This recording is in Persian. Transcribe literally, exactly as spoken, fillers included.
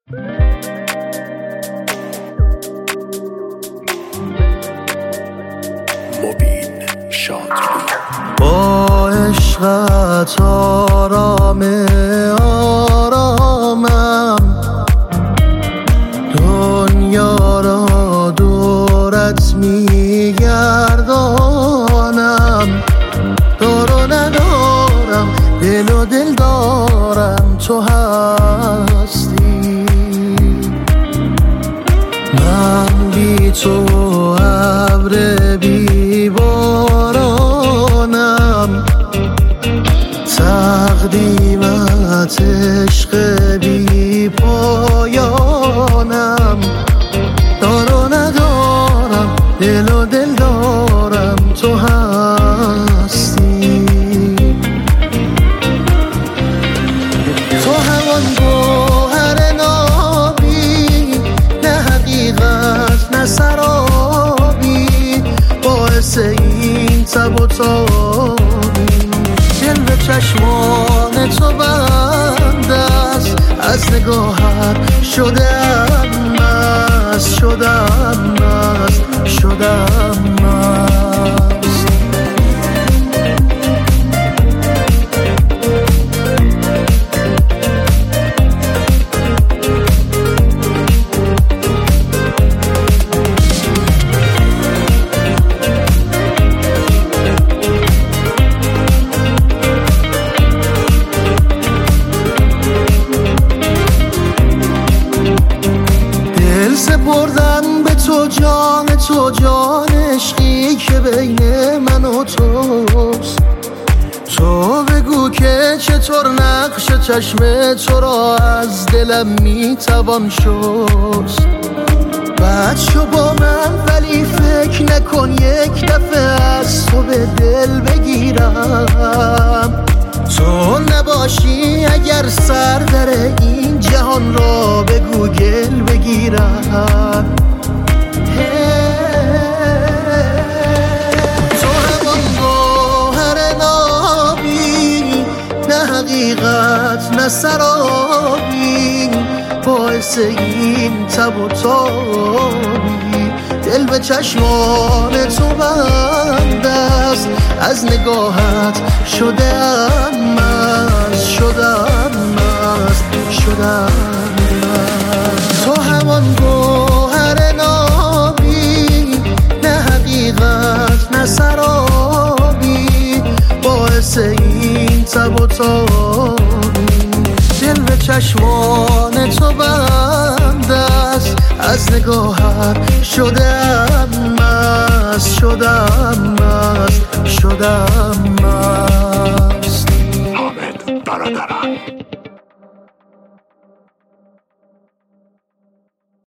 مبین شادی با عشقت آرام آرامم، دنیا را دورت میگردانم. دار و ندارم، دل و دل دارم، تو هستی. من بی تو ابر بی بارانم، تقدیمت عشق بی پایانم. دار و ندارم، دل و دل دارم، تو هستی. تو همان گوهر نابی، نه حقیقت نه سرابی، باعث این تب و تابی. دل به چشمان تو بند است، از نگاهت شدم مست، شدم مست، شدم مست. سپردم به تو جان تو، جان عشقی که بین من و توست. تو بگو که چطور نقش چشم تو را از دلم میتوان شست. بد شو با من ولی فکر نکن یک دفعه از تو به دل بگیرم. تو نباشی اگر سر در این جهان را به گوگل بگیرم. تو همان گوهر نابی، نه حقیقت نه سرابی، باعث این تب و تابی. دل به چشمان تو بند است، از نگاهت شدم مست، شدم مست، شدم مست. تو همان گوهر نابی، نه حقیقت نه سرابی، باعث این تب و تابی. دل به چشمان تو بند است، از نگاهت شدم مست، شدم مست، شدم مست. حامد برادران.